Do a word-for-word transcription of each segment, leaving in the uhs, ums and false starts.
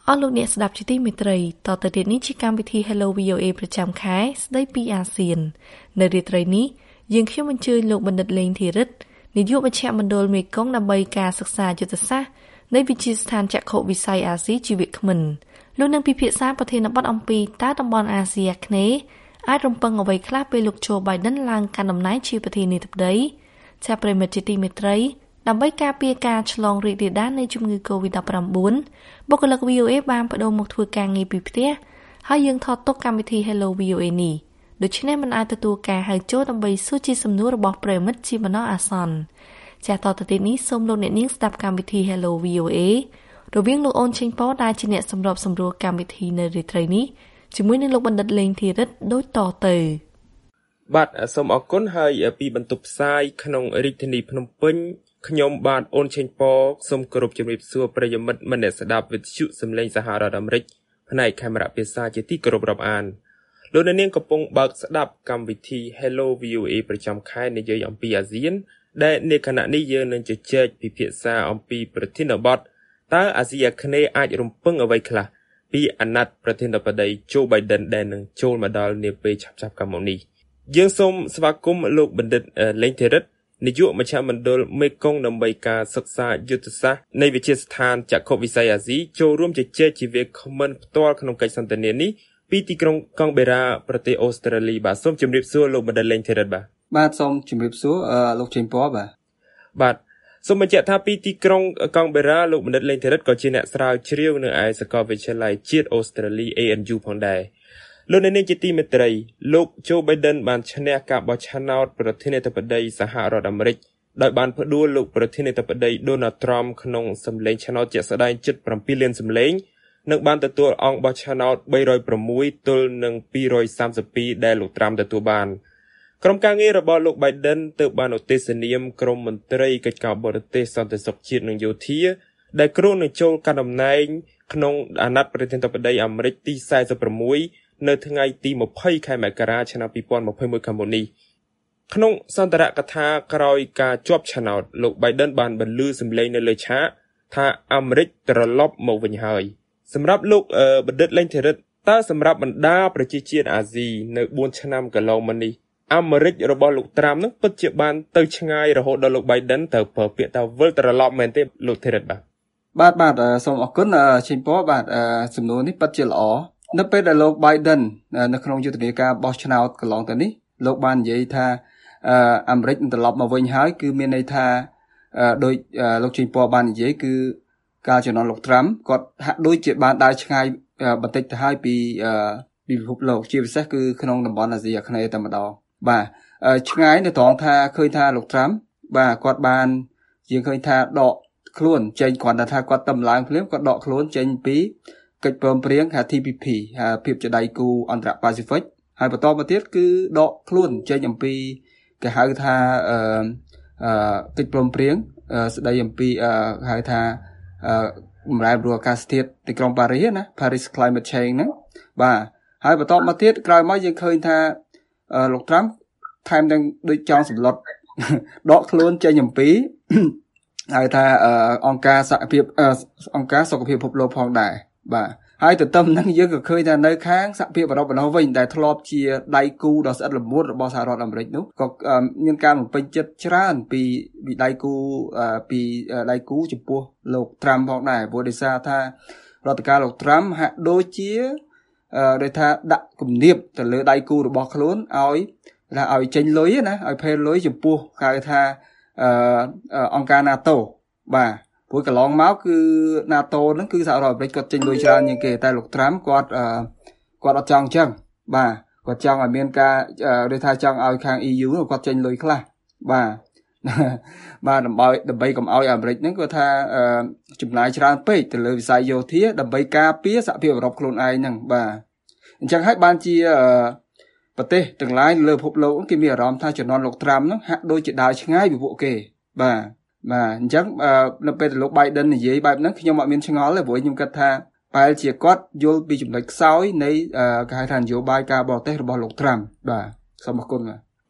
អស់លោកអ្នកស្ដាប់ជាទីមេត្រីតទៅទៀតនេះជាកម្មវិធី Hello វី អូ เอ ប្រចាំខែស្ដីពីអាស៊ាននៅរាត្រីនេះយើងខ្ញុំអញ្ជើញលោកបណ្ឌិតលេងធីរិទ្ធនាយកមជ្ឈមណ្ឌលមេគង្គដើម្បីការសិក្សាយុទ្ធសាស្ត្រនៃវិទ្យាស្ថានចក្ខុវិស័យអាស៊ីជីវគ្មិនលោកនឹងពិភាក្សាប្រធានបទអំពីតើតំបន់អាស៊ីអាគ្នេយ៍អាចរំពឹងអ្វីខ្លះពេលលោកโจ Biden ឡើងកាន់តំណែងជាប្រធានាធិបតីជាប្រិមិត្តជាទីមេត្រីដើម្បីការពារការឆ្លងរីករាលដាលនៃជំងឺ កូវីដ ដប់ប្រាំបួន បុគ្គលិក វី អូ เอ បានបដូរមកធ្វើការងារពីផ្ទះហើយយើងថតទុកកម្មវិធី Hello វី អូ เอ នេះដូច្នេះមិនអាចទទួលការហៅចូលដើម្បីសួរជាសំណួររបស់ប្រិមិត្តជាបណ្ដោះអាសន្នចាតទៅទៀតនេះសូមលោកអ្នកនាងស្ដាប់កម្មវិធី Hello វី អូ เอ រវាងលោកអូនឆេងប៉ោដែលជាអ្នកសម្របសម្រួលកម្មវិធីនៅរាត្រីនេះជាមួយនឹងលោកបណ្ឌិតលេងធីរិទ្ធដូចតទៅបាទសូមអរគុណហើយពីបន្ទប់ផ្សាយក្នុងរាជធានីភ្នំពេញខ្ញុំបាទអូនឆេងប៉ោសូមគោរពជំរាបសួរប្រិយមិត្តមនស្សស្ដាប់វិទ្យុសំឡេងសហរដ្ឋអាមេរិកផ្នែកខេមរៈភាសាជាទីគោរពរាប់អានលោកអ្នកនាងកំពុងបើកស្ដាប់កម្មវិធី Hello វី អូ เอ ប្រចាំខែនិយាយអំពីអាស៊ានដែលនៅខណៈនេះយើងនឹងជជែកពិភាក្សាអំពីប្រធានបទតើអាស៊ីអាគ្នេយ៍អាចរំពឹងអ្វីខ្លះពីអាណត្តិប្រធានាធិបតី Joe Biden ដែលនឹងចូលមកដល់នាពេលឆាប់ៗខាងមុខនេះយើងសូមស្វាគមន៍លោកបណ្ឌិតលេងធីរិទ្ធនាយកមជ្ឈមណ្ឌលមេគង្គដើម្បីការសិក្សាយុទ្ធសាស្ត្រនៃវិទ្យាស្ថានចក្ខុវិស័យអាស៊ីចូលរួមជជែកជាវាគ្មិនផ្ទាល់ក្នុងកិច្ចសន្ទនានេះពីទីក្រុងកង់បេរ៉ាប្រទេសអូស្ត្រាលីបាទសូមជម្រាបសួរលោកបណ្ឌិតលេងធីរិទ្ធបាទបាទសូមជម្រាបសួរលោកចេញប៉បាទបាទសូមបញ្ជាក់ថាពីទីក្រុងកង់បេរ៉ាលោកបណ្ឌិតលេងធីរិទ្ធក៏ជាអ្នកស្រាវជ្រាវនៅឯសាកលវិទ្យាល័យជាតិអូស្ត្រាលី เอ เอ็น ยู ផងដែរលោកអ្នកនាងជាទីមេត្រីលោក Joe Biden បានឈ្នះការបោះឆ្នោតប្រធានាធិបតីសហរដ្ឋអាមេរិកដោយបានផ្ដួលលោកប្រធានាធិបតី Donald Trump ក្នុងសម្លេងឆ្នោតជាក់ស្ដែងជិត7លានសម្លេងនិងបានទទួលអង្គបោះឆ្នោតបីរយប្រាំមួយទល់នឹងពីររយសាមសិបពីរដែលលោក Trump ទទួលបានក្រុមការងាររបស់លោក Biden ទើបបានឧទ្ទិសនាមក្រុមមន្ត្រីកិច្ចការបរទេសសន្តិសុខជាតិនិងយោធាដែលគ្រោងនឹងចូលកាន់តំណែងក្នុងអាណត្តិប្រធានាធិបតីអាមេរិកទីសែនសិបប្រាំមួយនៅថ្ងៃទីម្ភៃខែមករាឆ្នាំពីរពាន់ម្ភៃមួយខាងមុខនេះក្នុងសន្ទរកថាក្រោយការជាប់ឆ្នោតលោក Biden បានបន្លឺសម្លេងនៅលើឆាកថាអាមេរិកត្រឡប់មកវិញហើយសម្រាប់លោកបណ្ឌិតលេងធីរិទ្ធតើសម្រាប់បណ្ដាប្រជាជាតិអាស៊ីនៅបួនឆ្នាំកន្លងមកនេះអាមេរិករបស់លោក Trump នឹងពិតជាបានទៅឆ្ងាយរហូតដល់លោក Biden ទៅប្រើពាក្យថាវិលត្រឡប់មែនទេលោកធីរិទ្ធបាទបាទបាទសូមអរគុណចេញប៉ោបាទសំណួរនេះពិតជាល្អនៅពេលដែលលោក Biden នៅក្នុងយុទ្ធនាការបោះឆ្នោតកន្លងទៅនេះលោកបាននិយាយថាអាមេរិកនឹងត្រឡប់មកវិញហើយគឺមានន័យថាដោយលោកចេញប៉ោបាននិយាយគឺការជំនន់លោក Trump គាត់ហាក់ដូចជាបានដើរឆ្ងាយបន្តិចទៅហើយពីពីពិភពលោកជាពិសេសគឺក្នុងតំបន់អាស៊ីអាគ្នេយ៍តែម្ដងបាទឆ្ងាយនៅត្រង់ថាឃើញថាលោក Trump បាទគាត់បានយើងឃើញថាដកខ្លួនចេញគ្រាន់តែថាគាត់តំឡើងភ្លាមគាត់ដកខ្លួនចេញពីកិច្ចព្រមព្រៀង ទី พี พี ភាពជាដៃគូអន្តរប៉ាស៊ីហ្វិកហើយបន្តមកទៀតគឺដកខ្លួនចេញអំពីគេហៅថាអឺកិច្ចព្រមព្រៀងស្ដីអំពីហៅថាបម្រែបម្រួលអាកាសធាតុទីក្រុងប៉ារីសណា Paris Climate Change ហ្នឹងបាទហើយបន្តមកទៀតក្រោយមកយើងឃើញថាលោក Trump ថែមទាំងដូចចង់សម្លុតដកខ្លួនចេញអំពីហៅថាអង្គការសហភាពអង្គការសុខភាពពិភពលោកផងដែរបាទហើយទន្ទឹមនឹងយើងក៏ឃើញថានៅខាងសហភាពអឺរ៉ុបនោះវិញដែលធ្លាប់ជាដៃគូដ៏ស្អិតល្មួតរបស់សហរដ្ឋអាមេរិកនោះក៏មានការបំពេញចិត្តច្រើនពីពីដៃគូពីដៃគូចំពោះលោក Trump ផងដែរព្រោះដោយសារថារដ្ឋការលោក Trump ហាក់ដូចជាដោយថាដាក់គំនាបទៅលើដៃគូរបស់ខ្លួនឲ្យថាឲ្យចេញលុយណាឲ្យផេលលុយចំពោះហៅថាអង្គការ NATO បាទព្រោះកន្លងមកគឺ NATO ហ្នឹងគឺសហរដ្ឋអាមេរិកគាត់ចេញលុយច្រើនជាងគេតែលោក Trump គាត់គាត់អត់ចង់អញ្ចឹងបាទគាត់ចង់ឲ្យមានការដូចថាចង់ឲ្យខាង E U គាត់ចេញលុយខ្លះបាទបាទដើម្បីដើម្បីកុំឲ្យអាមេរិកហ្នឹងគាត់ថាចំណាយច្រើនពេកទៅលើវិស័យយោធាដើម្បីការពារសហភាពអឺរ៉ុបខ្លួនឯងហ្នឹងបាទអញ្ចឹងហើយបានជាប្រទេសទាំងឡាយលើពិភពលោកគេមានអារម្មណ៍ថាជំនាន់លោក Trump ហ្នឹងហាក់ដូចជាដើរឆ្ងាយពីពួកគេបាទបាទអញ្ចឹងនៅពេលដែលលោក Biden និយាយបែបហ្នឹងខ្ញុំអត់មានឆ្ងល់ទេព្រោះខ្ញុំគិតថាបែរជាគាត់យល់ពីចំណុចខ្សោយនៃគេហៅថានយោបាយការបរទេសរបស់លោក Trump បាទសូមអរគុណបាទបាទ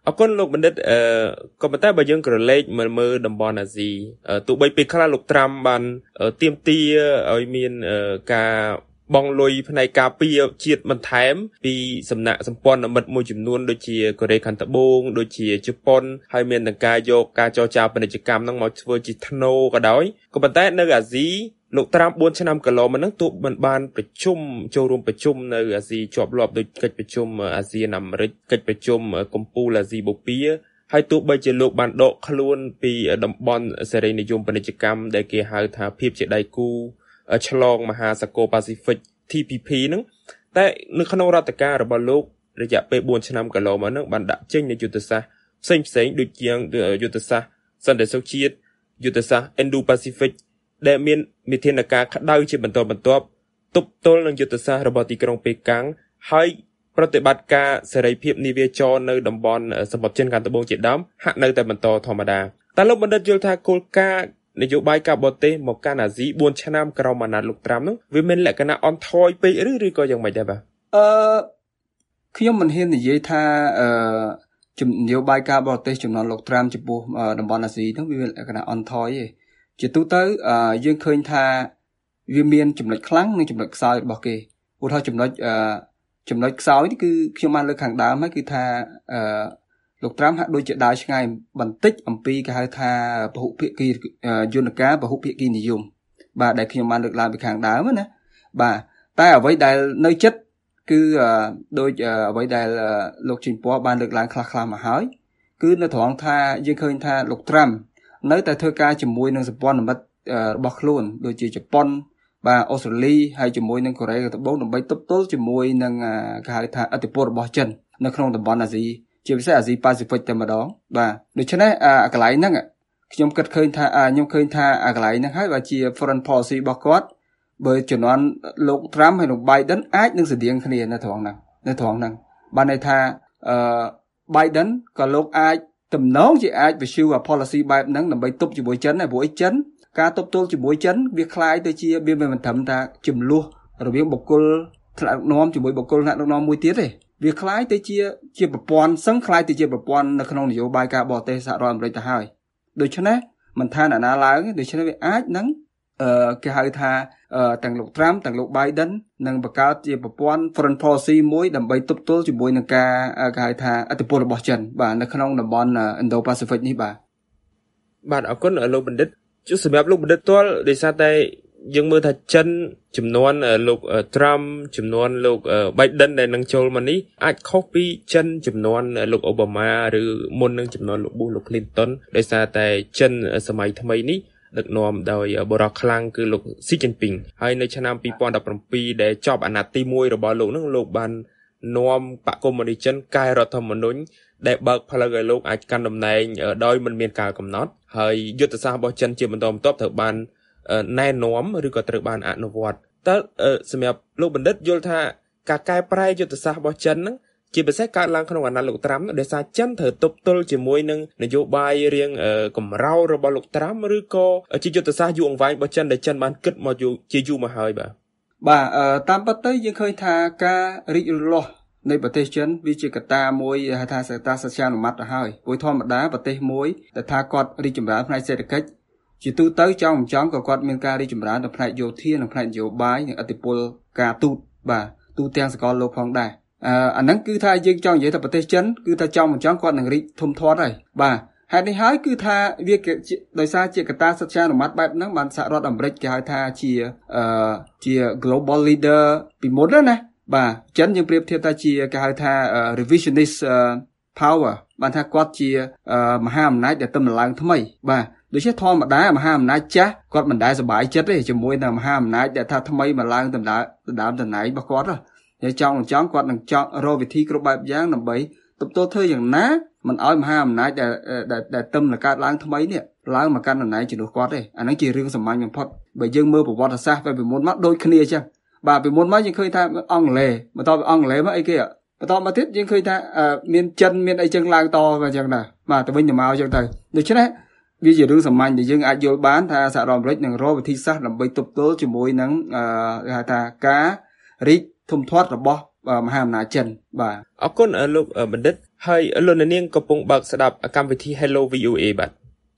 អរគុណលោកបណ្ឌិតអឺក៏ប៉ុន្តែបើយើងក្រឡេកមើលមើលតំបន់អាស៊ីទោះបីពេលខ្លះលោកត្រាំបានទាមទារឲ្យមានការបងលុយផ្នែកការពារជាតិបន្ថែមពីសំណាក់សម្ព័ន្ធមិត្តមួយចំនួនដូចជាកូរ៉េខាងត្បូងដូចជាជប៉ុនហើយមានទាំងការយកការចរចាពាណិជ្ជកម្មហ្នឹងមកធ្វើជាធ្នូក៏ដោយក៏ប៉ុន្តែនៅអាស៊ីលោកត្រាំបួនឆ្នាំកន្លងមកហ្នឹងទោះមិនបានប្រជុំចូលរួមប្រជុំនៅអាស៊ីជាប់លាប់ដូចកិច្ចប្រជុំអាស៊ានអាមេរិកកិច្ចប្រជុំកំពូលអាស៊ីបូព៌ាហើយទោះបីជាលោកបានដកខ្លួនពីតំបន់សេរីនិយមពាណិជ្ជកម្មដែលគេហៅថាភាពជាដៃគូឆ្លងមហាសាគរប៉ាស៊ីហ្វិក T P P ហ្នឹងតែនៅក្នុងរដ្ឋការរបស់លោករយៈពេលបួនឆ្នាំកន្លងមកហ្នឹងបានដាក់ចេញនូវយុទ្ធសាស្ត្រផ្សេងផ្សេងដូចជាយុទ្ធសាស្ត្រសន្តិសុខជាតិយុទ្ធសាស្ត្រ Indo-Pacific ដែលមានវិធានការក្តៅជាបន្តបន្ទាប់ទប់ទល់នឹងយុទ្ធសាស្ត្ររបស់ទីក្រុងប៉េកាំងហើយប្រតិបត្តិការសេរីភាពនាវាចរនៅតំបន់សមុទ្រចិនខាងត្បូងជាដើមហាក់នៅតែបន្តធម្មតាតែលោកបណ្ឌិតយល់ថាគោលការណ៍នយោបាយការបរទេសមកកាន់អាស៊ីបួនឆ្នាំក្រោមអាណត្តិលោកត្រាំនោះវាមានលក្ខណៈអន់ថយពេកឬឬក៏យ៉ាងម៉េចដែរបាទអឺខ្ញុំមិនហ៊ាននិយាយថាអឺជំនយោបាយការបរទេសចំនួនលោកត្រាំចំពោះតំបន់អាស៊ីនោះវាមានលក្ខណៈអន់ថយទេជាទូទៅយើងឃើញថាវាមានចំណុចខ្លាំងនិងចំណុចខ្សោយរបស់គេឧទាហរណ៍ចំណុចអឺចំណុចខ្សោយនេះគឺខ្ញុំបានលើកខាងដើមហើយគឺថាអឺលោកត្រាំហាក់ដូចជាដើរឆ្ងាយបន្តិចអំពីគេហៅថាពហុភាគីយន្តការពហុភាគីនិយមបាទដែលខ្ញុំបានលើកឡើងពីខាងដើមណាបាទតែអ្វីដែលនៅចិត្តគឺដូចអ្វីដែលលោកជីងពណ៌បានលើកឡើងខ្លះៗមកហើយគឺនៅត្រង់ថាយើងឃើញថាលោកត្រាំនៅតែធ្វើការជាមួយនឹងសម្ព័ន្ធមិត្តរបស់ខ្លួនដូចជាជប៉ុនបាទអូស្ត្រាលីហើយជាមួយនឹងកូរ៉េខាងត្បូងដើម្បីទប់ទល់ជាមួយនឹងគេហៅថាឥទ្ធិពលរបស់ចិននៅក្នុងតំបន់អាស៊ីជាពិសេសអាស៊ីប៉ាស៊ីហ្វិកតែម្ដងបាទដូច្នេះអាកន្លែងហ្នឹងខ្ញុំគិតឃើញថាខ្ញុំឃើញថាអាកន្លែងហ្នឹងហើយបើជា foreign policy របស់គាត់បើជំនាន់លោកត្រាំហើយលោក Biden អាចនឹងស្តៀងគ្នានៅត្រង់ហ្នឹងនៅត្រង់ហ្នឹងបានន័យថាអឺ Biden ក៏លោកអាចទំនងជាអាច pursue policy បែបហ្នឹងដើម្បីទប់ជាមួយចិនដែរព្រោះអីចិនការទប់ទល់ជាមួយចិនវាคล้ายទៅជាវាមិនត្រឹមថាចំនួនរវាងបុគ្គលថ្នាក់ដឹកនាំជាមួយបុគ្គលថ្នាក់ដឹកនាំមួយទៀតទេវាคล้ายទៅជាជាប្រព័ន្ធសឹងคล้ายទៅជាប្រព័ន្ធនៅក្នុងនយោបាយការបរទេសសហរដ្ឋអាមេរិកទៅហើយដូច្នេះមិនថាអ្នកណាឡើងដូច្នេះវាអាចនឹងអឺគេហៅថាទាំងលោកត្រាំទាំងលោក Biden នឹងបង្កើតជាប្រព័ន្ធ foreign policy មួយដើម្បីទប់ទល់ជាមួយនឹងការគេហៅថាឥទ្ធិពលរបស់ចិនបាទនៅក្នុងតំបន់ Indo-Pacific នេះបាទបាទអរគុណលោកបណ្ឌិតជួយសម្រាប់លោកបណ្ឌិតទាល់ដោយសារតែយើងមើលថាចិនចំនួនលោកត្រាំចំនួនលោក Biden ដែលនឹងចូលមកនេះអាចខុសពីចិនចំនួនលោកអូបាម៉ាឬមុននឹងចំនួនលោក Bush លោក Clinton ដោយសារតែចិនសម័យថ្មីនេះដឹកនាំដោយបរិបទខ្លាំងគឺលោក Xi Jinping ហើយនៅឆ្នាំពីរពាន់ដប់ប្រាំពីរដែលចប់អាណត្តិទីមួយរបស់លោកនឹងលោកបាននាំបកកុម្មុយនីសចិនកែរដ្ឋធម្មនុញ្ញដែលបើកផ្លូវឲ្យលោកអាចកាន់តំណែងដោយមិនមានការកំណត់ហើយយុទ្ធសាស្ត្ររបស់ចិនជាបន្តបន្ទាប់ត្រូវបានណែនាំឬក៏ត្រូវបានអនុវត្តតើសម្រាប់លោកបណ្ឌិតយល់ថាការកែប្រែយុទ្ធសាស្ត្ររបស់ចិនហ្នឹងជាពិសេសកើតឡើងក្នុងអាណត្តិលោកត្រាំដោយសារចិនត្រូវទប់ទល់ជាមួយនឹងនយោបាយរៀងកម្រោលរបស់លោកត្រាំឬក៏ជាយុទ្ធសាស្ត្រយូរអង្វែងរបស់ចិនដែលចិនបានគិតមកជាយូរមកហើយបាទបាទតាមពិតទៅយើងឃើញថាការរីករាលនៃប្រទេសចិនវាជាកត្តាមួយហៅថាកត្តាសច្ចានុមត្តទៅហើយព្រោះធម្មតាប្រទេសមួយដែលថាគាត់រីកចម្រើនផ្នែកសេដ្ឋកិច្ចជាទូទៅចង់មិនចង់ក៏គាត់មានការរីកចម្រើននៅផ្នែកយោធានិងផ្នែកនយោបាយនិងឥទ្ធិពលការទូតបាទទូទាំងសកលលោកផងដែរអឺអាហ្នឹងគឺថាយើងចង់និយាយថាប្រទេសចិនគឺថាចង់មិនចង់គាត់នឹងរីកធំធាត់ហើយបាទហេតុនេះហើយគឺថាវាដោយសារជាកត្តាសច្ចានុមត្តបែបហ្នឹងបានសហរដ្ឋអាមេរិកគេហៅថាជាអឺជា global leader ពីមុនណាបាទចិនយើងប្រៀបធៀបថាជាគេហៅថា revisionist power បានថាគាត់ជាមហាអំណាចដែលទំនឡើងថ្មីបាទដូច្នេះធម្មតាមហាអំណាចចាស់គាត់មិនដែលសប្បាយចិត្តទេជាមួយនឹងមហាអំណាចដែលថាថ្មីមកឡើងដំណើរដើមតំណែងរបស់គាត់ហើយចង់ចង់គាត់នឹងចង់រកវិធីគ្រប់បែបយ៉ាងដើម្បីទប់ទល់ធ្វើយ៉ាងណាមិនឲ្យមហាអំណាចដែលដែលទំនកើតឡើងថ្មីនេះឡើងមកកាន់តំណែងជំនួសគាត់ទេអាហ្នឹងជារឿងសាមញ្ញបំផុតបើយើងមើលប្រវត្តិសាស្ត្រពីមុនមកដូចគ្នាអញ្ចឹងបាទពីមុនមកយើងឃើញថាអង់គ្លេសបន្តពីអង់គ្លេសមកអីគេបន្តមកទៀតយើងឃើញថាមានចិនមានអីចឹងឡើងតអញ្ចឹងដែរបាទទៅវិញទៅមកអញ្ចឹងទៅដូច្នេះវាជារឿងសាមញ្ញដែលយើងអាចយល់បានថាសហរដ្ឋអាមេរិកនឹងរកវិធីសាស្ត្រដើម្បីទប់ទល់ជាមួយនឹងគេហៅថាការរីកធំធាត់របស់មហាអំណាចចិនបាទអរគុណលោកបណ្ឌិតហើយលោកនាងកំពុងបើកស្ដាប់កម្មវិធី Hello វី អូ เอ បាទ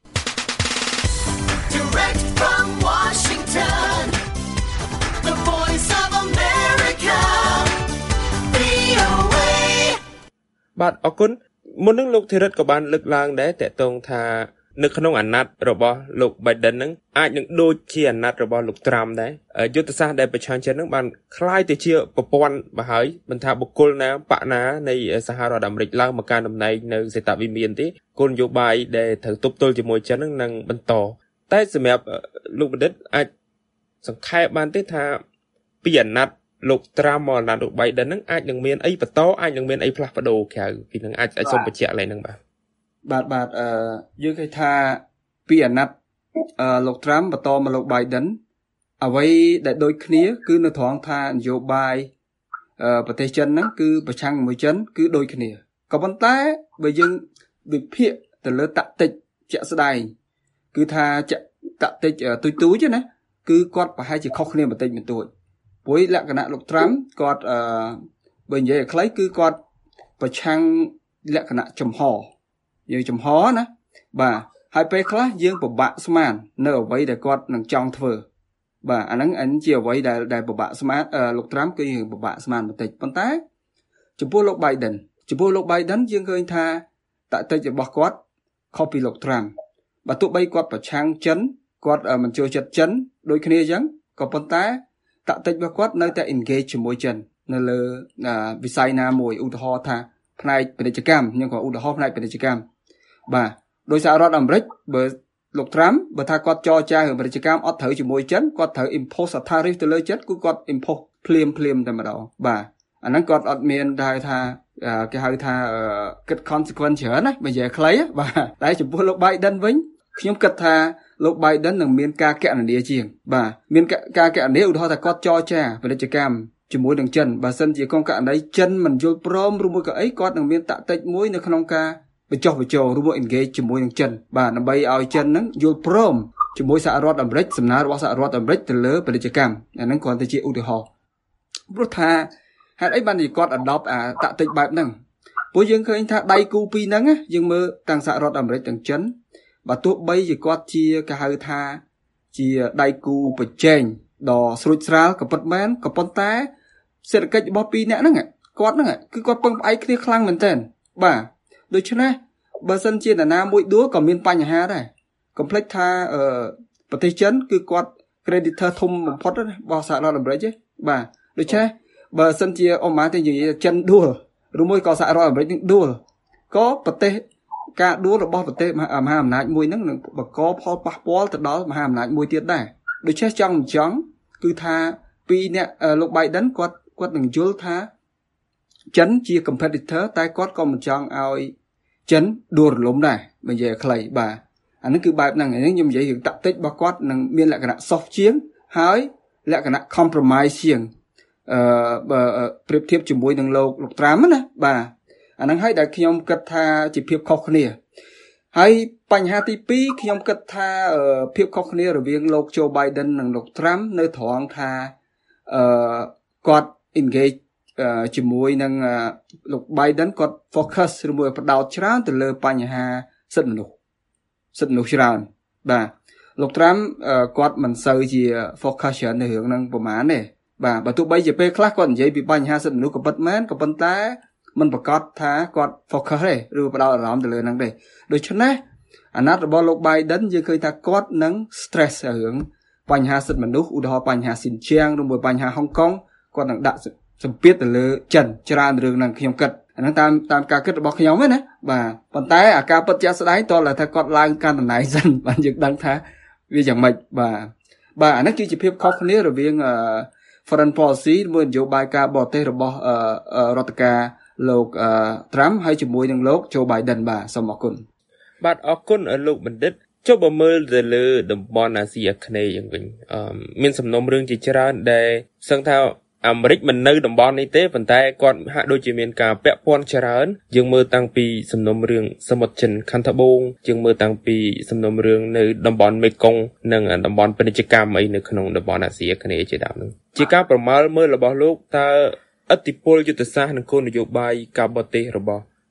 បាទអរគុណមុននឹងលោកធីរិតក៏បានលើកឡើងដែរតកតងថានៅក្នុងអាណត្តិរបស់លោក Biden ហ្នឹងអាចនឹងដូចជាអាណត្តិរបស់លោក Trump ដែរយុទ្ធសាស្ត្រដែលប្រឆាំងចិត្តហ្នឹងបានคล้ายទៅជាប្រព័ន្ធបើហើយមិនថាបុគ្គលណាបកណានៃសហរដ្ឋអាមេរិកឡើងមកកាន់តំណែងនៅសេតវិមានទេគោលនយោបាយដែលត្រូវទប់ទល់ជាមួយចិនហ្នឹងនឹងបន្តតែសម្រាប់លោកបណ្ឌិតអាចសង្ខេបបានទេថាពីអាណត្តិលោក Trump មកអាណត្តិលោក Biden ហ្នឹងអាចនឹងមានអីបន្តអាចនឹងមានអីផ្លាស់ប្ដូរក្រៅពីនឹងអាចអាចសូមបញ្ជាក់ឡើងហ្នឹងបាទបាទបាទអឺយើងឃើញថាពីអាណត្តិអឺលោក Trump បន្តមកលោក Biden អ្វីដែលដូចគ្នាគឺនៅត្រង់ថានយោបាយអឺប្រទេសចិនហ្នឹងគឺប្រឆាំងជាមួយចិនគឺដូចគ្នាក៏ប៉ុន្តែបើយើងវិភាគទៅលើតាក់ទិចជាក់ស្ដែងគឺថាតាក់ទិចទុយទូចណាគឺគាត់ប្រហែលជាខុសគ្នាបន្តិចបន្តួចព្រោះលក្ខណៈលោក Trump គាត់អឺបើនិយាយឲ្យខ្លីគឺគាត់ប្រឆាំងលក្ខណៈចំហយើងចំហណាបាទហើយពេលខ្លះយើងពិបាកស្មាននៅអ្វីដែលគាត់នឹងចង់ធ្វើបាទអាហ្នឹងអញជាអ្វីដែលដែលពិបាកស្មានលោក Trump គឺយើងពិបាកស្មានបន្តិចប៉ុន្តែចំពោះលោក Biden ចំពោះលោក Biden យើងឃើញថាតាក់ទិចរបស់គាត់ខុសពីលោក Trump បើទោះបីគាត់ប្រឆាំងចិនគាត់មិនចូលចិត្តចិនដូចគ្នាអញ្ចឹងក៏ប៉ុន្តែតាក់ទិចរបស់គាត់នៅតែ engage ជាមួយចិននៅលើវិស័យណាមួយឧទាហរណ៍ថាផ្នែកពាណិជ្ជកម្មខ្ញុំក៏ឧទាហរណ៍ផ្នែកពាណិជ្ជកម្មបាទដោយសហរដ្ឋអាមេរិកបើលោក Trump បើថាគាត់ចរចារឿងពាណិជ្ជកម្មអត់ត្រូវជាមួយចិនគាត់ត្រូវ impose tariff ទៅលើចិនគឺគាត់ impose ភ្លាមភ្លាមតែម្ដងបាទអាហ្នឹងគាត់អត់មានដែរថាគេហៅថាគិត consequence ច្រើនណាបើនិយាយខ្លីបាទតែចំពោះលោក Biden វិញខ្ញុំគិតថាលោក Biden នឹងមានការកណនាជាងបាទមានការកណនាឧទាហរណ៍ថាគាត់ចរចាពាណិជ្ជកម្មជាមួយនឹងចិនបើសិនជាកងករណីចិនមិនយល់ព្រមឬមួយក៏អីគាត់នឹងមានតាក់ទិចមួយនៅក្នុងការបញ្ចុះបញ្ចូលឬមួយ engage ជាមួយនឹងចិនបាទដើម្បីឲ្យចិនហ្នឹងយល់ព្រមជាមួយសហរដ្ឋអាមេរិកសំណើរបស់សហរដ្ឋអាមេរិកទៅលើពាណិជ្ជកម្មអាហ្នឹងគ្រាន់តែជាឧទាហរណ៍ព្រោះថាហេតុអីបានជាគាត់ adopt អាតាក់ទិចបែបហ្នឹងព្រោះយើងឃើញថាដៃគូពីរហ្នឹងយើងមើលទាំងសហរដ្ឋអាមេរិកទាំងចិនបើទោះបីជាគាត់ជាគេហៅថាជាដៃគូប្រជែងដ៏ស្រួចស្រាលក៏ពិតមែនក៏ប៉ុន្តែសេដ្ឋកិច្ចរបស់ពីរនាក់ហ្នឹងគាត់ហ្នឹងគឺគាត់ពឹងផ្អែកគ្នាខ្លាំងមែនទែនបាទដូច្នេះបើសិនជានរណាមួយដួលក៏មានបញ្ហាដែរកុំភ្លេចថាអឺប្រទេសចិនគឺគាត់ creditor ធំបំផុតរបស់សហរដ្ឋអាមេរិកទេបាទដូច្នេះបើសិនជាអមតែនិយាយចិនដួលឬមួយក៏សហរដ្ឋអាមេរិកនឹងដួលក៏ប្រទេសការដួលរបស់ប្រទេសមហាអំណាចមួយហ្នឹងនឹងបង្កផលប៉ះពាល់ទៅដល់មហាអំណាចមួយទៀតដែរដូច្នេះចង់អញ្ចឹងគឺថាពីរអ្នកលោក Biden គាត់គាត់នឹងយល់ថាចិនជា competitor តែគាត់ក៏មិនចង់ឲ្យចិនដួលរលំដែរបើនិយាយខ្លីបាទអានេះគឺបែបហ្នឹងអញ្ចឹងខ្ញុំនិយាយរឿងតាក់ទិចរបស់គាត់នឹងមានលក្ខណៈ soft ជាងហើយលក្ខណៈ compromise ជាងអឺបើប្រៀបធៀបជាមួយនឹងលោកលោក Trump ណាបាទអាហ្នឹងហើយដែលខ្ញុំគិតថាជាភាពខុសគ្នាហើយបញ្ហាទីពីរខ្ញុំគិតថាភាពខុសគ្នារវាងលោក Joe Biden និងលោក Trump នៅត្រង់ថាអឺគាត់ engage ជាមួយនឹងលោក Biden គាត់ focus ឬមួយផ្ដោតច្រើនទៅលើបញ្ហាសិទ្ធិមនុស្សសិទ្ធិមនុស្សច្រើនបាទលោក Trump គាត់មិនសូវជា focus ច្រើននៅរឿងហ្នឹងប្រហែលទេបាទបើទោះបីជាពេលខ្លះគាត់និយាយពីបញ្ហាសិទ្ធិមនុស្សក៏ពិតមែនក៏ប៉ុន្តែមិនប្រកាសថាគាត់ focus ទេឬផ្ដោតអារម្មណ៍ទៅលើហ្នឹងទេដូច្នេះអាណត្តិរបស់លោក Biden យើងឃើញថាគាត់នឹង stress រឿងបញ្ហាសិទ្ធិមនុស្សឧទាហរណ៍បញ្ហាស៊ីនជៀងឬមួយបញ្ហាហុងកុងគាត់នឹងដាក់សម្ពាធទៅលើចិនច្រើនរឿងហ្នឹងខ្ញុំគិតអាហ្នឹងតាមតាមការគិតរបស់ខ្ញុំហ្នឹងណាបាទប៉ុន្តែអាការពិតជាក់ស្ដែងតើថាគាត់ឡើងកាន់តំណែងសិនបានយើងដឹងថាវាយ៉ាងម៉េចបាទបាទអានេះគឺជាភាពខុសគ្នារវាង foreign policy មួយនយោបាយការបរទេសរបស់រដ្ឋការលោក Trump ហើយជាមួយនឹងលោក Joe Biden បាទសូមអរគុណបាទអរគុណលោកបណ្ឌិតចុះបើមើលទៅលើតំបន់អាស៊ីអាគ្នេយ៍យ៉ាងវិញអឺមានសំណុំរឿងជាច្រើនដែលសឹងថាអាមេរិកមិននៅតំបន់នេះទេប៉ុន្តែគាត់ហាក់ដូចជាមានការពាក់ព័ន្ធច្រើនយើងមើលតាំងពីសំណុំរឿងសមុទ្រចិនខាងត្បូងយើងមើលតាំងពីសំណុំរឿងនៅតំបន់មេគង្គនិងតំបន់ពាណិជ្ជកម្មអីនៅក្នុងតំបន់អាស៊ីអាគ្នេយ៍ជាដើមហ្នឹងជាការប្រមាលមើលរបស់លោកតើឥទ្ធិពលយុទ្ធសាស្ត្រនិងគោលនយោបាយការបរទេសរបស់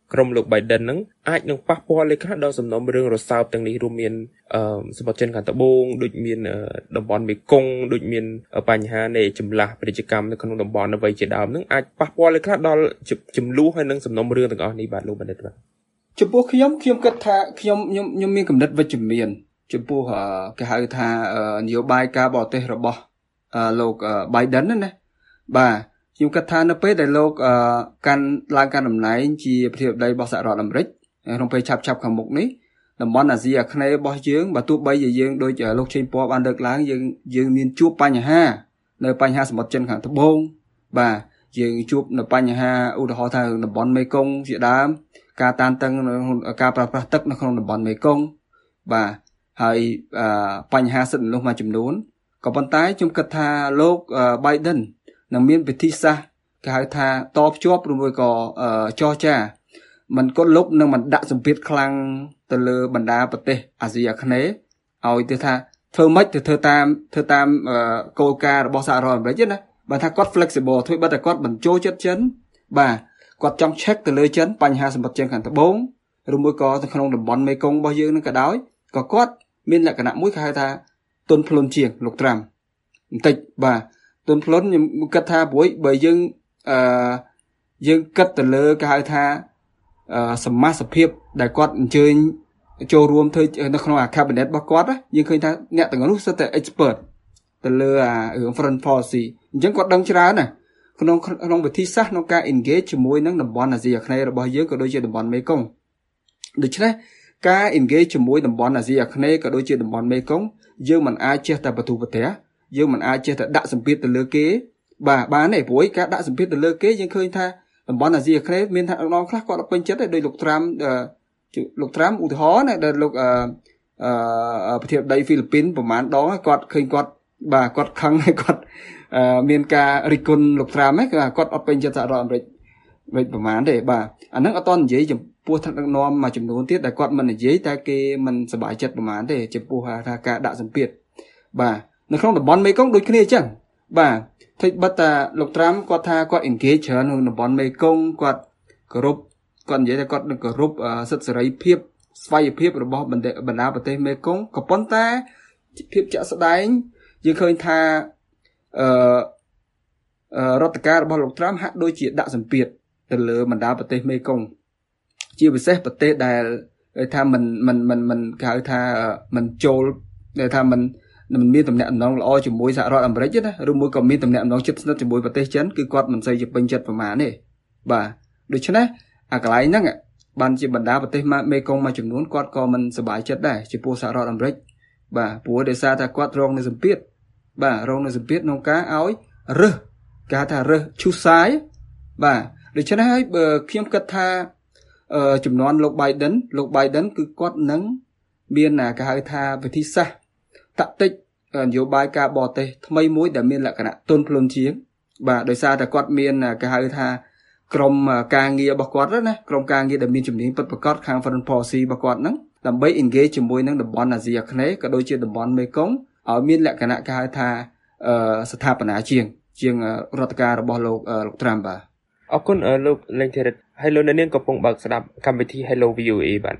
ក្រុមលោក Biden ហ្នឹងអាចនឹងប៉ះពាល់លើខ្លះដល់សំណុំរឿងរសើបទាំងនេះរួមមានអឺសម្បត្តិចិនខាងត្បូងដូចមានតំបន់មេគង្គដូចមានបញ្ហានៃចម្លាស់ពាណិជ្ជកម្មនៅក្នុងតំបន់អ្វីជាដើមហ្នឹងអាចប៉ះពាល់លើខ្លះដល់ចំនួនហើយនឹងសំណុំរឿងទាំងអស់នេះបាទលោកបណ្ឌិតបាទចំពោះខ្ញុំខ្ញុំគិតថាខ្ញុំខ្ញុំខ្ញុំមានគំនិតវិជ្ជមានចំពោះគេហៅថានយោបាយការបរទេសរបស់លោក Biden ណាបាទខ្ញុំគិតថានៅពេលដែលលោកកាន់ឡើងកាន់តំណែងជាប្រធានាធិបតីរបស់សហរដ្ឋអាមេរិកក្នុងពេលឆាប់ឆាប់ខាងមុខនេះតំបន់អាស៊ីអាគ្នេយ៍របស់យើងបើទោះបីជាយើងដូចលោកឆេងពណ៌បានលើកឡើងយើងយើងមានជួបបញ្ហានៅបញ្ហាសមុទ្រចិនខាងត្បូងបាទយើងជួបនៅបញ្ហាឧទាហរណ៍ថាតំបន់មេគង្គជាដើមការតានតឹងការប្រើប្រាស់ទឹកនៅក្នុងតំបន់មេគង្គបាទហើយបញ្ហាសិទ្ធិមនុស្សមួយចំនួនក៏ប៉ុន្តែខ្ញុំគិតថាលោក Biden នឹងមានវិធីសាស្ត្រគេហៅថាតភ្ជាប់ឬមួយក៏ចរចាមិនក៏លោកនឹងមិនដាក់សម្ពាធខ្លាំងទៅលើបណ្ដាប្រទេសអាស៊ីអាគ្នេយ៍ឲ្យទៅថាធ្វើម៉េចទៅធ្វើតាមធ្វើតាមគោលការណ៍របស់សហរដ្ឋអាមេរិកណាបើថាគាត់ flexible ធ្វើបើតែគាត់បញ្ចូលចិត្តចិនបាទគាត់ចង់ check ទៅលើចិនបញ្ហាសម្បត្តិចិនខាងត្បូងឬមួយក៏នៅក្នុងតំបន់មេគង្គរបស់យើងនឹងក៏ដោយក៏គាត់មានលក្ខណៈមួយគេហៅថាទុនភ្លុនជាងលោកត្រាំបន្តិចបាទទុនភ្លុនខ្ញុំគិតថាព្រួយបើយើងអឺយើងគិតទៅលើគេហៅថាអឺសមាជិកដែលគាត់អញ្ជើញចូលរួមធ្វើនៅក្នុងអា cabinet របស់គាត់យើងឃើញថាអ្នកទាំងនោះសិតតែ expert ទៅលើអារឿង foreign policy អញ្ចឹងគាត់ដឹងច្រើនណាក្នុងក្នុងវិធីសាស្ត្រក្នុងការ engage ជាមួយនឹងតំបន់អាស៊ីអាគ្នេយ៍របស់យើងក៏ដូចជាតំបន់មេគង្គដូច្នេះការ engage ជាមួយតំបន់អាស៊ីអាគ្នេយ៍ក៏ដូចជាតំបន់មេគង្គយើងមិនអាចចេះតែបទូប្រទេសយើងមិនអាចចេះតែដាក់សម្ពាធទៅលើគេបាទបានទេព្រោះការដាក់សម្ពាធទៅលើគេយើងឃើញថាតំបន់អាស៊ីអាគ្នេយ៍មានថាអង្គខ្លះគាត់អត់ពេញចិត្តទេដោយលោកត្រាំលោកត្រាំឧទាហរណ៍ណាដែលលោកអឺអឺប្រធានាធិបតីហ្វីលីពីនប្រហែលដងគាត់ឃើញគាត់បាទគាត់ខឹងហើយគាត់មានការរិះគន់លោកត្រាំហ្នឹងគឺគាត់អត់ពេញចិត្តសហរដ្ឋអាមេរិកវិញប្រហែលទេបាទអាហ្នឹងអត់តនិយាយចំពោះថ្នាក់ដឹកនាំមួយចំនួនទៀតដែលគាត់មិននិយាយតែគេមិនសប្បាយចិត្តប្រហែលទេចំពោះថាការដាក់សម្ពាធបាទនៅក្នុងតំបន់មេគង្គដូចគ្នាអញ្ចឹងបាទតែបើតាលោកត្រាំគាត់ថាគាត់ engage ច្រើនក្នុងតំបន់មេគង្គគាត់គោរពគាត់និយាយថាគាត់នឹងគោរពសិទ្ធិសេរីភាពស្វ័យភាពរបស់បណ្ដាប្រទេសមេគង្គក៏ប៉ុន្តែភាពជាក់ស្ដែងយើងឃើញថាអឺរដ្ឋការរបស់លោកត្រាំហាក់ដូចជាដាក់សម្ពាធទៅលើបណ្ដាប្រទេសមេគង្គជាពិសេសប្រទេសដែលថាមិនមិនមិនមិនគេហៅថាមិនចូលដែលថាមិនមិនមានតំណែងអំណងល្អជាមួយសហរដ្ឋអាមេរិកទេណាឬមួយក៏មានតំណែងអំណងជិតស្និទ្ធជាមួយប្រទេសចិនគឺគាត់មិនសូវជាពេញចិត្តប្រមាណទេបាទដូច្នេះអាកន្លែងហ្នឹងបានជាបណ្ដាប្រទេសមេគង្គមួយចំនួនគាត់ក៏មិនសប្បាយចិត្តដែរចំពោះសហរដ្ឋអាមេរិកបាទព្រោះដោយសារតែគាត់រងនៅសម្ពាធបាទរងនៅសម្ពាធក្នុងការឲ្យរើសគេថារើសឈូសសាយបាទដូច្នេះហើយបើខ្ញុំគិតថាអឺចំនួនលោក Biden លោក Biden គឺគាត់នឹងមានគេហៅថាវិធីសាស្ត្រតាក់ទិកនយោបាយការបរទេសថ្មីមួយដែលមានលក្ខណៈទុនភ្លុនជាងបាទដោយសារតែគាត់មានគេហៅថាក្រុមការងាររបស់គាត់ណាក្រុមការងារដែលមានជំនាញពិតប្រាកដខាង foreign policy របស់គាត់ហ្នឹងដើម្បី engage ជាមួយនឹងតំបន់អាស៊ីអាគ្នេយ៍ក៏ដូចជាតំបន់មេគង្គឲ្យមានលក្ខណៈគេហៅថាស្ថាបនាជាងជាងរដ្ឋការរបស់លោកលោកត្រាំបាទអរគុណលោកលេងធីរិតហើយលោកអ្នកនាងកំពុងបើកស្ដាប់កម្មវិធី Hello វី អូ អេ បាទ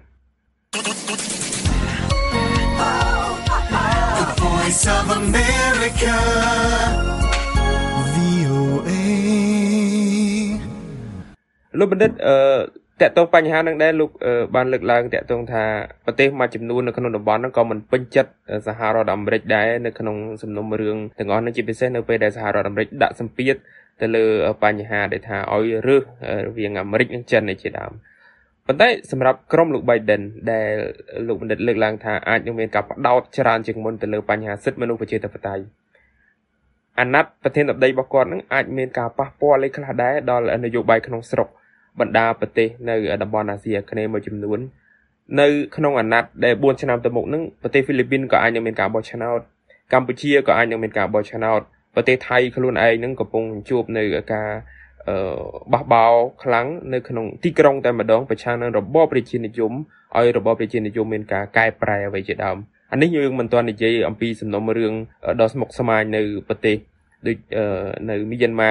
Voice of America វី អូ អេលោកបណ្ឌិតអឺតកតងបញ្ហានឹងដែរលោកបានលើកឡើងតកតងថាប្រទេសមួយចំនួននៅក្នុងតំបន់ហ្នឹងក៏មិនពេញចិត្តសហរដ្ឋអាមេរិកដែរនៅក្នុងសំណុំរឿងទាំងអស់នេះជាពិសេសនៅពេលដែលសហរដ្ឋអាមេរិកដាក់សម្ពាធទៅលើបញ្ហាដែលថាឲ្យរើសរវាងអាមេរិកនិងចិននេះជាដើមប៉ុន្តែសម្រាប់ក្រុមលោក Biden ដែលលោកបណ្ឌិតលើកឡើងថាអាចនឹងមានការបដោតច្រើនជាងមុនទៅលើបញ្ហាសិទ្ធិមនុស្សប្រជាធិបតេយ្យអាណត្តិប្រធានាធិបតីរបស់គាត់នឹងអាចមានការប៉ះពាល់លេខខ្លះដែរដល់នយោបាយក្នុងស្រុកបណ្ដាប្រទេសនៅតំបន់អាស៊ីអាគ្នេយ៍មួយចំនួននៅក្នុងអាណត្តិដែលបួនឆ្នាំទៅមុខនឹងប្រទេសហ្វីលីពីនក៏អាចនឹងមានការបោះឆ្នោតកម្ពុជាក៏អាចនឹងមានការបោះឆ្នោតប្រទេសថៃខ្លួនឯងនឹងកំពុងជួបនៅការអឺបះបោរខ្លាំងនៅក្នុងទីក្រុងតែម្ដងប្រឆាំងនឹងរបបប្រជានិយមឲ្យរបបប្រជានិយមមានការកែប្រែអ្វីជាដើមអានេះយើងមិនទាន់និយាយអំពីសំណុំរឿងដ៏ស្មុគស្មាញនៅប្រទេសដូចនៅមីយ៉ាន់ម៉ា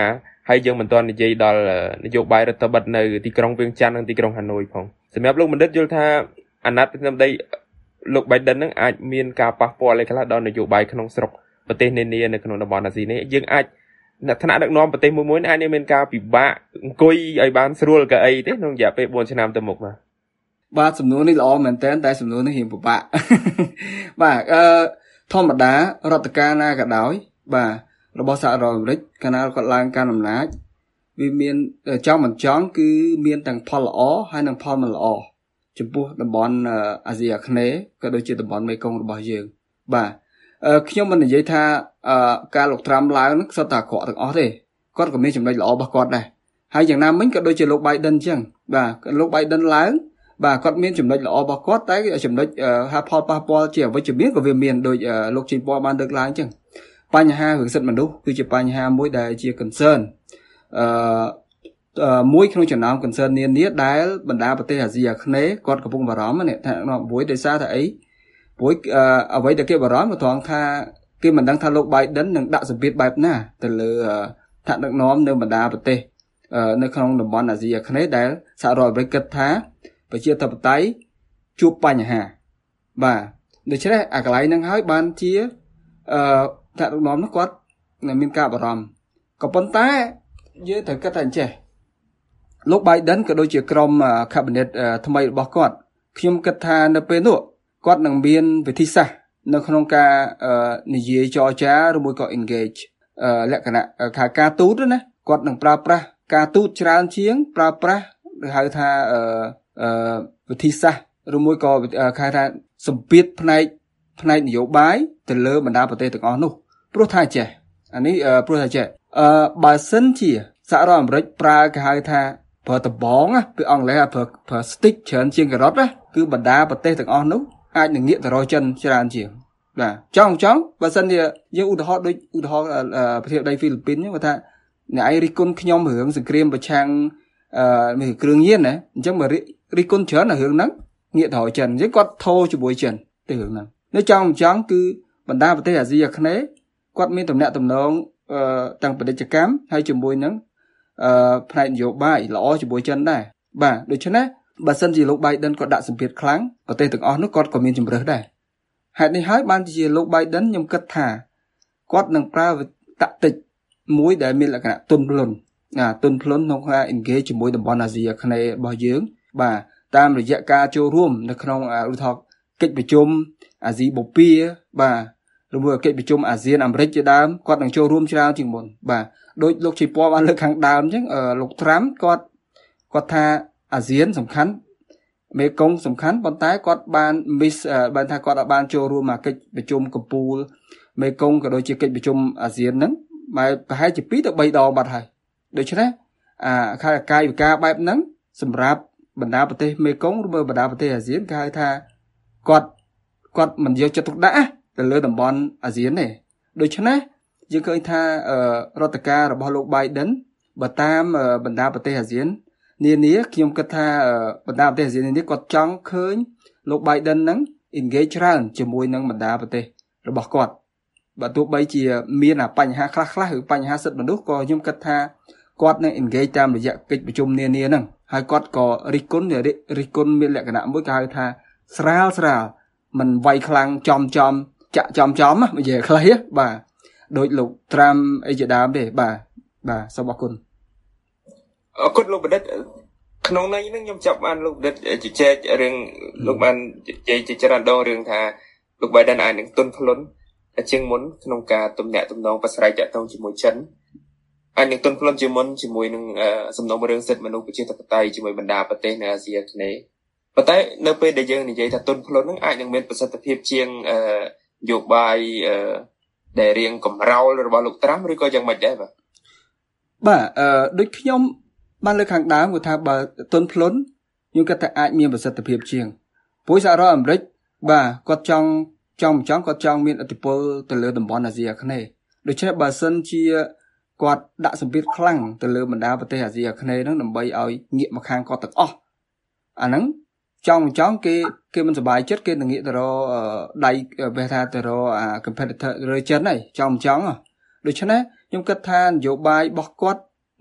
ហើយយើងមិនទាន់និយាយដល់នយោបាយរដ្ឋបတ်នៅទីក្រុងវៀងច័ន្ទនិងទីក្រុងហាណូយផងសម្រាប់លោកបណ្ឌិតយល់ថាអាណត្តិប្រចាំដីលោក Biden នឹងអាចមានការប៉ះពាល់អីខ្លះដល់នយោបាយក្នុងស្រុកប្រទេសនានានៅក្នុងតំបន់អាស៊ីនេះយើងអាចថ្នាក់ដឹកនាំប្រទេសមួយមួយអាចមានការពិបាកអង្គុយឲ្យបានស្រួលកៅអីទេក្នុងរយៈពេលbốnឆ្នាំទៅមុខបាទបាទសំណួរនេះល្អមែនតើតែសំណួរនេះរៀងពិបាកបាទអឺធម្មតារដ្ឋការណាក៏ដោយបាទរបស់សហរដ្ឋអាមេរិកកាលណាគាត់ឡើងកាន់អំណាចវាមានចង់មិនចង់គឺមានទាំងផលល្អហើយនិងផលមិនល្អចំពោះតំបន់អាស៊ីអាគ្នេយ៍ក៏ដូចជាតំបន់មេគង្គរបស់យើងបាទខ្ញុំមិននិយាយថាការលោកត្រាំឡើងនឹងសុទ្ធតែអាក្រក់ទាំងអស់ទេគាត់ក៏មានចំណុចល្អរបស់គាត់ដែរហើយយ៉ាងណាមិញក៏ដូចជាលោក Biden អញ្ចឹងបាទលោក Biden ឡើងបាទគាត់មានចំណុចល្អរបស់គាត់តែចំណុចហាផលប៉ះពាល់ជាអវិជ្ជមានក៏វាមានដូចលោកជីពណ៌បានលើកឡើងអញ្ចឹងបញ្ហារឿងសិទ្ធិមនុស្សគឺជាបញ្ហាមួយដែលជា concern អឺមួយក្នុងចំណោម concern នានាដែលបណ្ដាប្រទេសអាស៊ីអាគ្នេយ៍គាត់កំពុងបារម្ភនេះថាមួយដោយសារតែអីព្រោះអ្វីដែលគេបារម្ភត្រង់ថាគេមិនដឹងថាលោក Biden នឹងដាក់សម្ពាធបែបណាទៅលើថ្នាក់ដឹកនាំនៅបណ្ដាប្រទេសនៅក្នុងតំបន់អាស៊ីអាគ្នេយ៍ដែលសហរដ្ឋអាមេរិកគិតថាប្រជាធិបតេយ្យជួបបញ្ហាបាទដូច្នេះអាកន្លែងហ្នឹងហើយបានជាអឺថ្នាក់ដឹកនាំនោះគាត់មានការបារម្ភក៏ប៉ុន្តែយើងត្រូវគិតថាអញ្ចេះលោក Biden ក៏ដូចជាក្រុម cabinet ថ្មីរបស់គាត់ខ្ញុំគិតថានៅពេលនោះគាត់នឹងមានវិធីសាស្ត្រនៅក្នុងការនិយាយចរចាឬមួយក៏ engage លក្ខណៈខាការទូតណាគាត់នឹងប្រើប្រាស់ការទូតច្រើនជាងប្រើប្រាស់ឬហៅថាអឺវិធីសាស្ត្រឬមួយក៏គេថាសម្ពាធផ្នែកផ្នែកនយោបាយទៅលើបណ្ដាប្រទេសទាំងអស់នោះព្រោះថាចេះអានេះព្រោះថាចេះអឺបើសិនជាសហរដ្ឋអាមេរិកប្រើគេហៅថាប្រើដបងណាពីអង់គ្លេសប្រើប្រើ stick ច្រើនជាងការ៉ុតណាគឺបណ្ដាប្រទេសទាំងអស់នោះអាចនឹងងាកទៅរកចិនច្រើនជាងបាទចង់ចង់បើសិនជាយើងឧទាហរណ៍ដូចឧទាហរណ៍ប្រទេសដីហ្វីលីពីនហ្នឹងគាត់ថាអ្នកឯងរិះគន់ខ្ញុំរឿងសង្គ្រាមប្រឆាំងអឺមានគ្រឿងញៀនណាអញ្ចឹងមករិះគន់ច្រើននៅរឿងហ្នឹងងាកទៅរកចិនអញ្ចឹងគាត់ធោជាមួយចិនទៅរឿងហ្នឹងនៅចង់មិនចង់គឺបណ្ដាប្រទេសអាស៊ីអាគ្នេយ៍គាត់មានទំនាក់ទំនងអឺទាំងពាណិជ្ជកម្មហើយជាមួយនឹងអឺផ្នែកនយោបាយល្អជាមួយចិនដែរបាទដូច្នេះបើសិនជាលោក Biden គាត់ដាក់សម្ពាធខ្លាំងប្រទេសទាំងអស់នោះគាត់ក៏មានជំរើសដែរហេតុនេះហើយបានជាលោក Biden ខ្ញុំគិតថាគាត់នឹងប្រើតាក់ទិកមួយដែលមានលក្ខណៈទន់ភ្លន់ណាទន់ភ្លន់ក្នុងការ engage ជាមួយតំបន់អាស៊ីអាគ្នេយ៍របស់យើងបាទតាមរយៈការចូលរួមនៅក្នុងឧទាហរណ៍កិច្ចប្រជុំអាស៊ីបូព៌ាបាទឬមួយកិច្ចប្រជុំអាស៊ានអាមេរិកជាដើមគាត់នឹងចូលរួមច្រើនជាងមុនបាទដោយលោកជីពណ៌បានលើកខាងដើមអញ្ចឹងលោកត្រាំគាត់គាត់ថាអាស៊ានសំខាន់មេគង្គសំខាន់ប៉ុន្តែគាត់បាន miss បានថាគាត់បានចូលរួមមកកិច្ចប្រជុំកំពូលមេគង្គក៏ដូចជាកិច្ចប្រជុំអាស៊ានហ្នឹងបែបប្រហែលជាពីរទៅបីដងបាត់ហើយដូច្នេះអាកាយវិការបែបហ្នឹងសម្រាប់បណ្ដាប្រទេសមេគង្គឬបណ្ដាប្រទេសអាស៊ានគេហៅថាគាត់គាត់មិនយកចិត្តទុកដាក់ទៅលើតំបន់អាស៊ានទេដូច្នេះយើងឃើញថារដ្ឋការរបស់លោក Biden បើតាមបណ្ដាប្រទេសអាស៊ាននានាខ្ញុំគិតថាបណ្ដាប្រទេសអាស៊ាននានាគាត់ចង់ឃើញលោក Biden ហ្នឹង engage ច្រើនជាមួយនឹងបណ្ដាប្រទេសរបស់គាត់បើទោះបីជាមានបញ្ហាខ្លះខ្លះឬបញ្ហាសិទ្ធិមនុស្សក៏ខ្ញុំគិតថាគាត់នឹង engage តាមរយៈកិច្ចប្រជុំនានាហ្នឹងហើយគាត់ក៏រិះគន់រិះគន់មានលក្ខណៈមួយគេហៅថាស្រាលស្រាលមិនវាយខ្លាំងចំចំចាក់ចំចំណានិយាយខ្លីបាទដូចលោកត្រាំអីជាដើមទេបាទបាទសូមអរគុណអរគុណលោកបណ្ឌិតក្នុងន័យហ្នឹងខ្ញុំចាប់បានលោកបណ្ឌិតជជែករឿងលោកបានជជែកជាច្រើនដងរឿងថាលោក Biden អាចនឹងទន់ភ្លន់ជាងមុនក្នុងការទំនាក់ទំនងប្រស្រ័យទាក់ទងជាមួយចិនអាចនឹងទន់ភ្លន់ជាងមុនជាមួយនឹងសំណុំរឿងសិទ្ធិមនុស្សប្រជាធិបតេយ្យជាមួយបណ្ដាប្រទេសនៅអាស៊ីអាគ្នេយ៍ប៉ុន្តែនៅពេលដែលយើងនិយាយថាទន់ភ្លន់ហ្នឹងអាចនឹងមានប្រសិទ្ធភាពជាងនយោបាយដែលរៀងកំរោលរបស់លោកត្រាំឬក៏យ៉ាងម៉េចដែរបាទបាទអឺដូចខ្ញុំបានលើកខាងដើមគាត់ថាបើទន់ភ្លន់ខ្ញុំគិតថាអាចមានប្រសិទ្ធភាពជាងព្រោះសហរដ្ឋអាមេរិកបាទគាត់ចង់ចង់មិនចង់គាត់ចង់មានឥទ្ធិពលទៅលើតំបន់អាស៊ីអាគ្នេយ៍ដូច្នេះបើសិនជាគាត់ដាក់សម្ពាធខ្លាំងទៅលើបណ្ដាប្រទេសអាស៊ីអាគ្នេយ៍ហ្នឹងដើម្បីឲ្យងាកមកខាងគាត់ទាំងអស់អាហ្នឹងចង់មិនចង់គេគេមិនសប្បាយចិត្តគេនឹងងាកទៅរកដៃបែរថាទៅរកអា competitor រើចិនហើយចង់មិនចង់ដូច្នេះខ្ញុំគិតថានយោបាយរបស់គាត់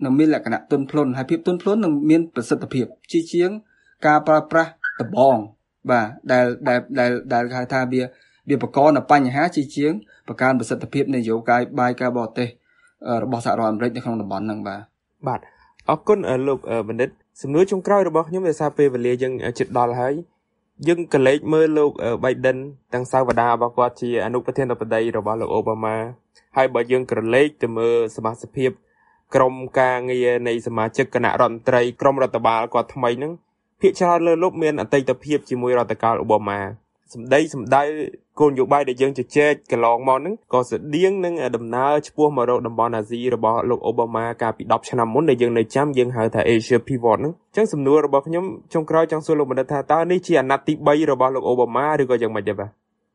នឹងមានលក្ខណៈទន់ភ្លន់ហើយភាពទន់ភ្លន់នឹងមានប្រសិទ្ធភាពជាជាងការប្រើប្រាស់ដបងបាទដែលដែលដែលដែលគេហៅថាវាវាបង្កនៅបញ្ហាជាជាងបង្កើនប្រសិទ្ធភាពនៃនយោបាយបាយការបរទេសរបស់សហរដ្ឋអាមេរិកនៅក្នុងតំបន់ហ្នឹងបាទបាទអរគុណលោកបណ្ឌិតសំណួរចុងក្រោយរបស់ខ្ញុំដោយសារពេលវេលាយើងជិតដល់ហើយយើងក៏លេចមើលលោក Biden ទាំងសាវតារបស់គាត់ជាអនុប្រធានាធិបតីរបស់លោក Obama ហើយបើយើងក្រឡេកទៅមើលសមាជិកភាពក្រុមការងារនៃសមាជិកគណៈរដ្ឋមន្ត្រីក្រុមរដ្ឋបាលគាត់ថ្មីហ្នឹងភាគច្រើនលើលោកមានអតីតភាពជាមួយរដ្ឋកាល Obama សម្ដីសម្ដៅគោលនយោបាយដែលយើងជជែកកន្លងមកហ្នឹងក៏ស្តៀងនឹងដំណើរឆ្ពោះមករកតំបន់អាស៊ីរបស់លោក Obama កាលពីដប់ឆ្នាំមុនដែលយើងនៅចាំយើងហៅថា Asia Pivot ហ្នឹងអញ្ចឹងសំណួររបស់ខ្ញុំចុងក្រោយចង់សួរលោកបណ្ឌិតថាតើនេះជាអាណត្តិទី3របស់លោក Obama ឬក៏យ៉ាងម៉េចដែរបាទ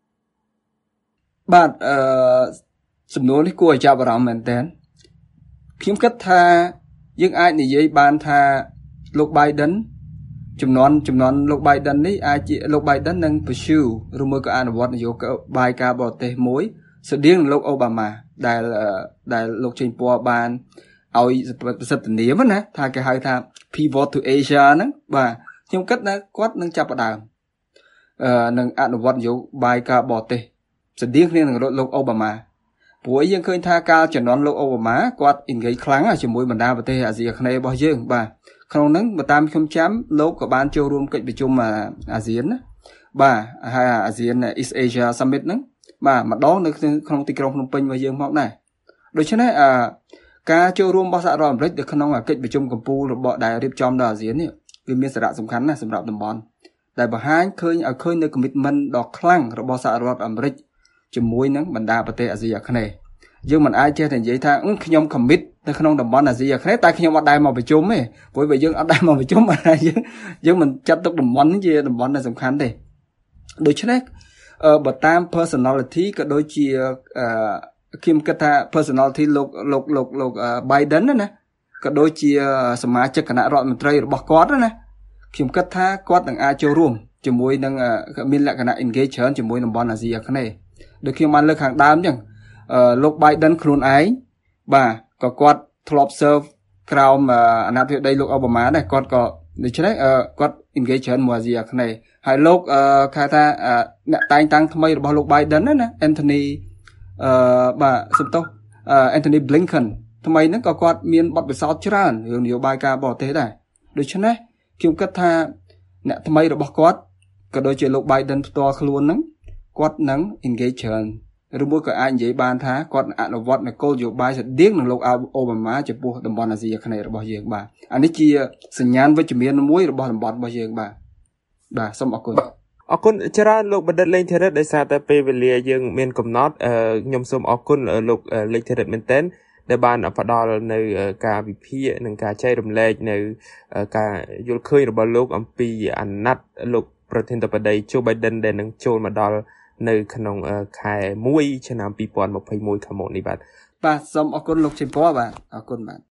បាទអឺសំណួរនេះគួរឲ្យចាប់អារម្មណ៍មែនទែនខ្ញុំគិតថាយើងអាចនិយាយបានថាលោក Biden ចំនួនចំនួនលោក Biden នេះអាចជាលោក Biden នឹង pursue ឬមួយក៏អនុវត្តនយោបាយការបរទេសមួយស្តៀងនឹងលោក Obama ដែលដែលលោកចេញពណ៌បានឲ្យប្រសិទ្ធនាមណាថាគេហៅថា pivot to Asia ហ្នឹងបាទខ្ញុំគិតថាគាត់នឹងចាប់ផ្ដើមអឺនឹងអនុវត្តនយោបាយការបរទេសស្តៀងគ្នានឹងលោក Obama ព្រោះយើងឃើញថាកាលជំនាន់លោក Obama គាត់ engage ខ្លាំងជាមួយបណ្ដាប្រទេសអាស៊ីអាគ្នេយ៍របស់យើងបាទក្នុងហ្នឹងបើតាមខ្ញុំចាំលោកក៏បានចូលរួមកិច្ចប្រជុំអាស៊ានណាបាទហើយអាស៊ាន East Asia Summit ហ្នឹងបាទម្ដងនៅក្នុងទីក្រុងភ្នំពេញរបស់យើងមកដែរដូច្នេះអាការចូលរួមរបស់សហរដ្ឋអាមេរិកនៅក្នុងកិច្ចប្រជុំកំពូលរបស់ដែលរៀបចំដោយអាស៊ាននេះវាមានសារៈសំខាន់ណាស់សម្រាប់តំបន់ដែលបង្ហាញឃើញឲ្យឃើញនៅ commitment ដ៏ខ្លាំងរបស់សហរដ្ឋអាមេរិកជាមួយនឹងបណ្ដាប្រទេសអាស៊ីអាគ្នេយ៍យើងមិនអាចចេះតែនិយាយថាខ្ញុំ commit នៅក្នុងតំបន់អាស៊ីអាគ្នេយ៍តែខ្ញុំអត់ដែរមកប្រជុំទេព្រោះបើយើងអត់ដែរមកប្រជុំយើងយើងមិនចាត់ទុកតំបន់នេះជាតំបន់ដែលសំខាន់ទេដូច្នេះបើតាម personality ក៏ដូចជាខ្ញុំគិតថា personality លោកលោកលោកលោក Biden ណាក៏ដូចជាសមាជិកគណៈរដ្ឋមន្ត្រីរបស់គាត់ណាខ្ញុំគិតថាគាត់នឹងអាចចូលរួមជាមួយនឹងមានលក្ខណៈ engage ច្រើនជាមួយតំបន់អាស៊ីអាគ្នេយ៍ដូចខ្ញុំបានលើកខាងដើមអញ្ចឹងលោក Biden ខ្លួនឯងបាទក៏គាត់ធ្លាប់ serve ក្រោមអាណត្តិធិបតីលោក Obama ដែរគាត់ក៏ដូច្នេះគាត់ engage ច្រើនមួយអាស៊ីអាគ្នេយ៍ហើយលោកគេថាអ្នកតែងតាំងថ្មីរបស់លោក Biden ណា Anthony អឺបាទសំទោស Anthony Blinken ថ្មីហ្នឹងក៏គាត់មានបទពិសោធន៍ច្រើនរឿងនយោបាយការបរទេសដែរដូច្នេះខ្ញុំគិតថាអ្នកថ្មីរបស់គាត់ក៏ដូចជាលោក Biden ផ្ទាល់ខ្លួនហ្នឹងគាត់នឹង engage ច្រើនឬមួយក៏អាចនិយាយបានថាគាត់អនុវត្តនូវគោលនយោបាយស្តៀងនឹងលោក Obama ចំពោះតំបន់អាស៊ីអាគ្នេយ៍របស់យើងបាទអានេះជាសញ្ញាណវិជ្ជមានមួយរបស់តំបន់របស់យើងបាទបាទសូមអរគុណអរគុណច្រើនលោកបណ្ឌិតលេងធីរិតដោយសារតែពេលវេលាយើងមានកំណត់ខ្ញុំសូមអរគុណលោកលេងធីរិតមែនទែនដែលបានផ្ដល់នៅការវិភាគនិងការចែករំលែកនៅការយល់ឃើញរបស់លោកអំពីអាណត្តិលោកប្រធានាធិបតី Joe Biden ដែលនឹងចូលមកដល់នៅក្នុងខែមួយឆ្នាំពីរពាន់ម្ភៃមួយខាងមុខនេះបាទបាទសូមអរគុណលោកជិមពណ៌បាទអរគុណបាទ